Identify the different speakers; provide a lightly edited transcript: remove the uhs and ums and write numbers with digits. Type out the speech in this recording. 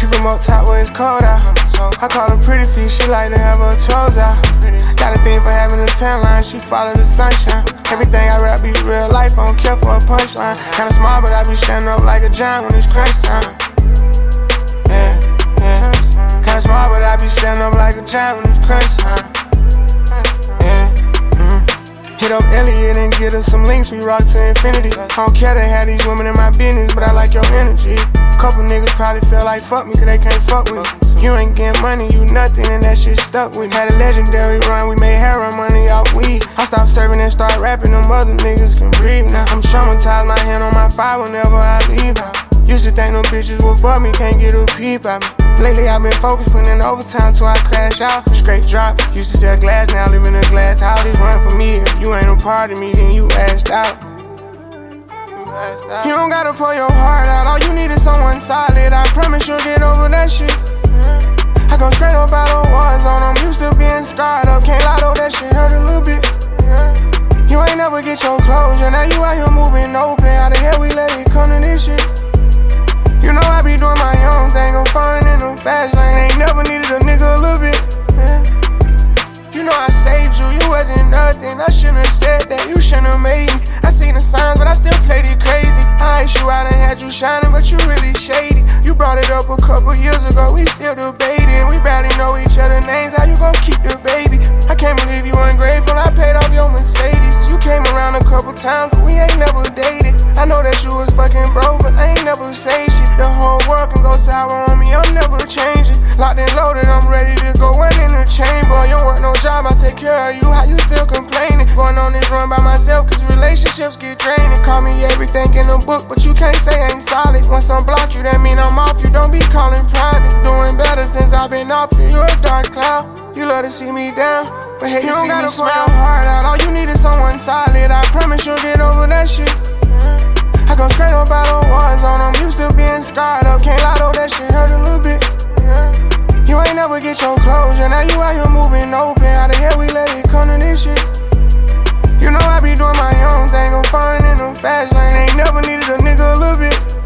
Speaker 1: She from up top where it's cold out. I call her pretty feet, she like to have her toes out. Got a thing for having a tan line, she follow the sunshine. Everything I rap be real life, I don't care for a punchline. Kinda small, but I be standing up like a giant when it's crunch time. Yeah, yeah. Kinda small, but I be standing up like a giant when it's crunch time. Yeah. Hit up Elliot and get us some links, we rock to infinity. I don't care to have these women in my business, but I like your energy. Couple niggas probably feel like fuck me, cause they can't fuck with me. You ain't getting money, you nothing, and that shit stuck with me. Had a legendary run, we made hair run money off weed. I stopped serving and start rapping, them other niggas can breathe now. I'm traumatized, my hand on my fire whenever I leave out. Used to think them bitches would fuck me, can't get a peep out me. Lately I've been focused, putting in overtime till I crash out. Straight drop, used to sell glass, now live in a glass house. This run for me, if you ain't a part of me, then you assed out. You don't gotta pour your heart out, all you need is someone solid. I promise you'll get over that shit. I go straight up out of war zone, I'm used to being scarred up. Can't lie though, that shit hurt a little bit. You ain't never get your closure, now you out here moving open. How the hell we let it come to this shit? You know I be doing my own thing, I'm foreign in the fast lane. Ain't never needed a nigga a little bit. You know I saved you, you wasn't nothing. I shouldn't have said that, you shouldn't have made me. I seen the signs, but I still played it crazy. I ain't you out and had you shining, but you really shady. You brought it up a couple years ago, we still debating. We barely know each other's names, how you gon' keep the baby? I can't believe you ungrateful, I paid off your Mercedes. You came around a couple times, but we ain't never dated. I know that you was fucking broke, but I ain't never say shit. The whole world can go sour on me, I'm never changing. Locked and loaded, I'm ready to go one in the chamber. You don't work no job, I take care of you, how you still complaining? Going on this run by myself, cause relationships get draining. Call me everything in the book, but you can't say ain't solid. Once I'm blocked you, that mean I'm off you, don't be calling private. Doing better since I've been off you, you a dark cloud. You love to see me down, but hey, you don't gotta pour your heart out, all you need is someone solid. I promise you'll get over that shit. I go straight up out of war zone, I'm used to being scarred up. Can't lie though, that shit hurt a little bit. You ain't never get your closure, now you out here moving open. How the hell we let it come to this shit? You know I be doing my own thing, I'm foreign in the fast lane. Ain't never needed a nigga a little bit.